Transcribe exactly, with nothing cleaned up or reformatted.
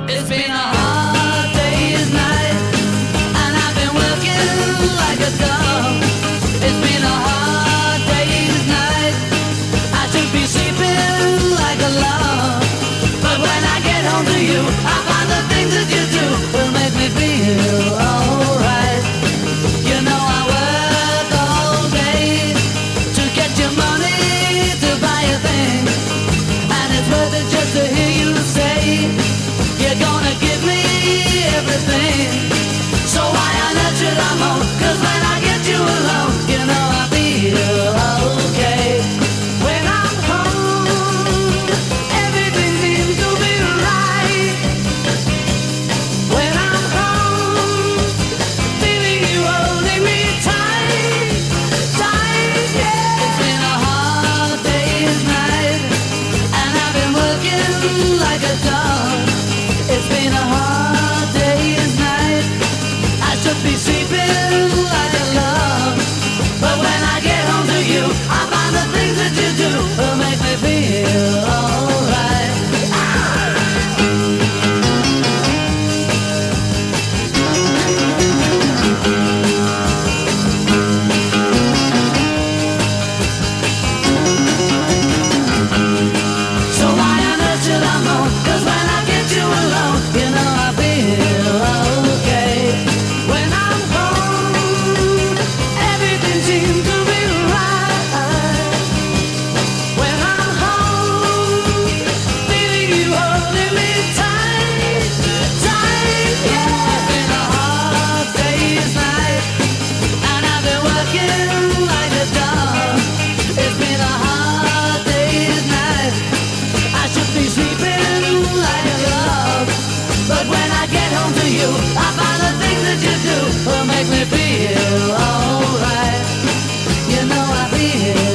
It's been a hard day's night, and I've been working like a dog. It's been a hard day's night, I should be sleeping like a log. But when I get home to you, I find the things that you do will make me feel alright. You know I work all day to get your money to buy a thing, and it's worth it just to hear you say you're gonna give me everything. So why on earth should I moan? 'Cause when I get you alone, you know I feel okay. When I'm home, everything seems to be right. When I'm home, feeling you holding me tight, tight, yeah. It's been a hard day's night, and I've been working like a dog. It's been a hard day's night, I should be sleeping like a log. But when I get home to you, I find the things that you do will make me feel alright. So why on earth should I moan? 'Cause when I get you alone, you know I feel okay. When I'm home, everything seems to be right. When I'm home, feeling you holding me tight, tight, yeah. It's been a hard day's night, and I've been working like a dog. It's been a hard day's night, I should be sleeping like a log. But when I get home to you, I find the things that you do will make me feel alright. You know I feel